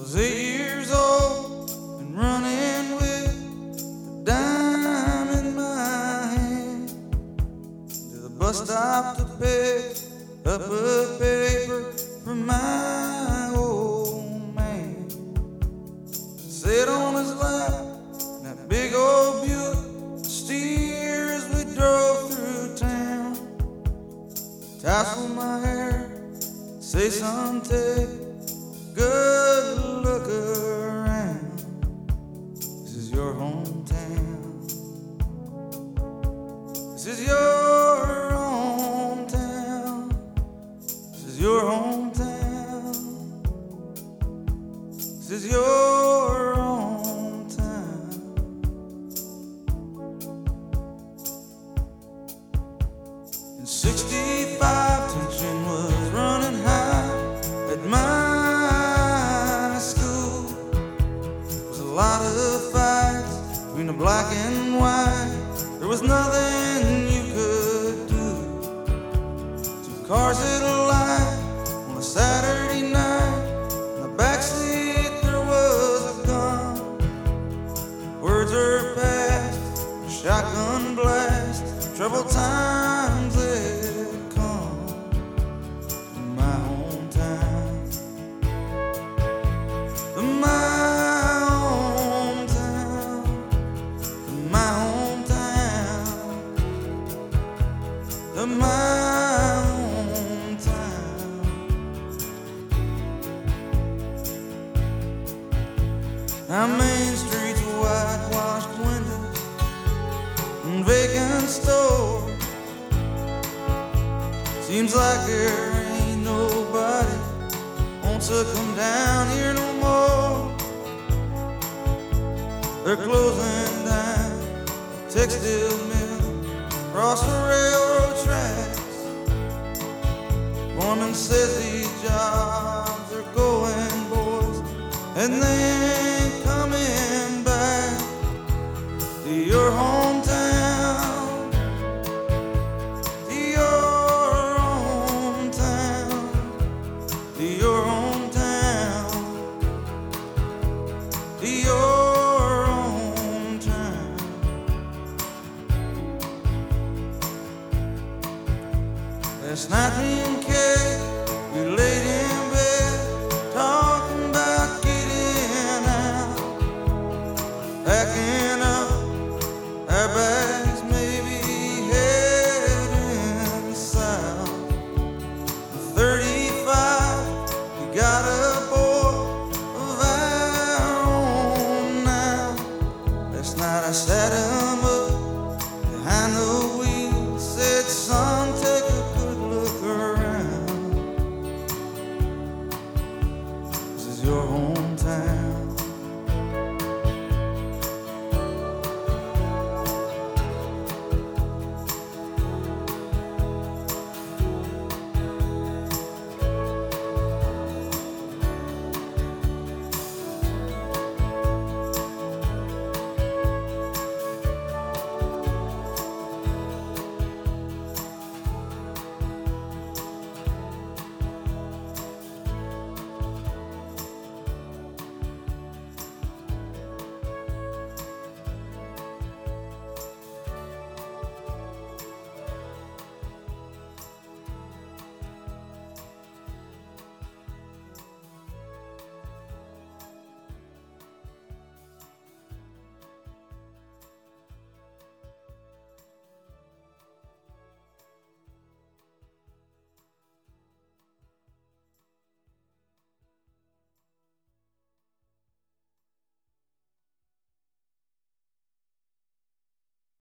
was 8 years old and running with a dime in my hand to the bus stop to pick up a paper from my old man. Sit on his lap in that big old Buick, steer as we drove through town. Tassel my hair, say son, take a good look around. This is your hometown. This is your hometown. This is your hometown. This is your hometown. In '65, tension was running high at my school. There was a lot of fights between the black and white. There was nothing you could do. Two cars at a light on a Saturday night. In the backseat there was a gun. Words are passed, shotgun blast. Troubled times had come to my hometown. To my hometown. To my hometown. To my hometown. Our main streets, whitewashed windows and vacant stores. Seems like there ain't nobody wants to come down here no more. They're closing down the textile mill across the railroad tracks. Foreman says these jobs are going, boys, and they ain't coming back to your hometown. To your hometown. To your hometown. To your hometown. Last night me and Kay, we laid in bed talking about getting out, packing up our bags, maybe heading south. 35, we got a boy of our own now. Last night I sat him up behind the wheel, said, son, take a good look around. This is your home.